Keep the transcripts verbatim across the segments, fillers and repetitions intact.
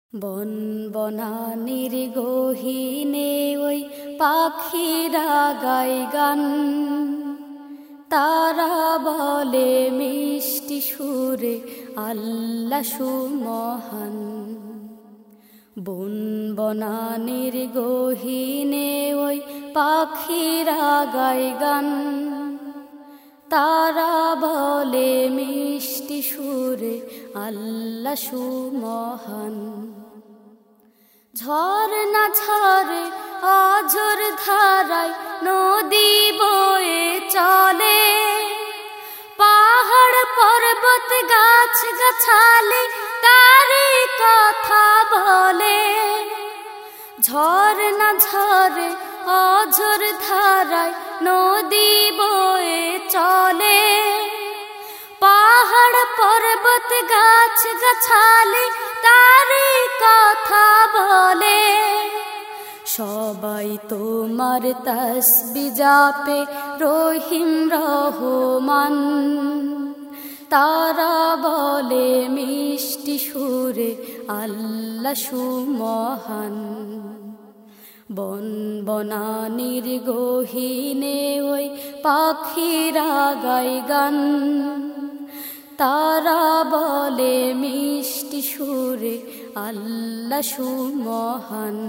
বন বনানির গহীনে ওই পাখিরা গায় গান, তারা বলে মিষ্টি সুরে আল্লাহ সুমহান। বন বনানির গহীনে ওই পাখিরা গায় গান, তারা বলে মিষ্টি সুরে আল্লাহ সুমহান। ঝরনা ঝরে অঝোর ধারায় নদী বয়ে চলে, পাহাড় পর্বত গাছ গাছালি তারই কথা বলে। ঝরনা ঝরে অঝোর ধারায় নদী বয়ে চলে, পাহাড় পর্বত গাছ গাছালি তারই কথা বলে। সবাই তোমার তাসবিহ জাপে রহিম রহমান, তারা বলে মিষ্টি সুরে আল্লাহ সুমহান। বন বনানির গহীনে ওই পাখিরা গায় গান, তারা বলে মিষ্টি সুরে আল্লাহ সুমহান।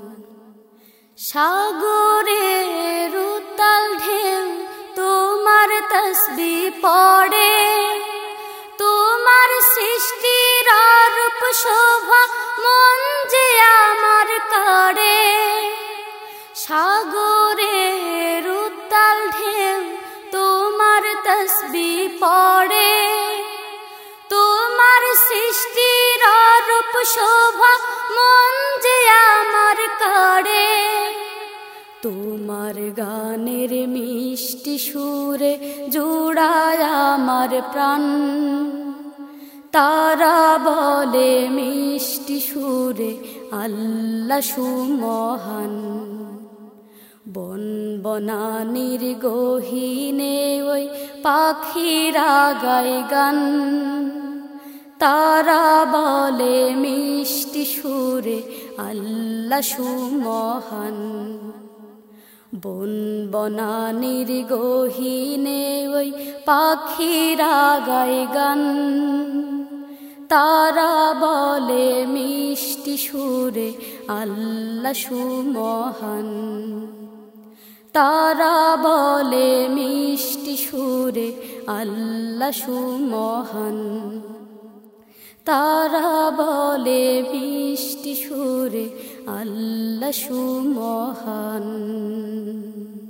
সাগরের উত্তাল ঢেউ তোমার তাসবিহ পড়ে, তোমার সৃষ্টির রূপ শোভা মন যে আমার কাড়ে। সাগরের উত্তাল ঢেউ তোমার তাসবিহ পড়ে, তোমার সৃষ্টির রূপ শোভা মন যে আমার কাড়ে। তোমার গানের মিষ্টি সুরে জুড়ায় আমার প্রাণ, তারা বলে মিষ্টি সুরে আল্লাহ সুমহান। বন বনানির গহীনে ওই পাখিরা গায় গান, তারা বলে মিষ্টি সুরে আল্লাহ সুমহান। বন বনানির গহীনে ওই পাখিরা গায় গান, তারা বলে মিষ্টি সুরে আল্লাহ সুমহান। তারা বলে মিষ্টি সুরে আল্লাহ সুমহান। তারা বলে মিষ্টি সুরে আল্লাহ সুমহান।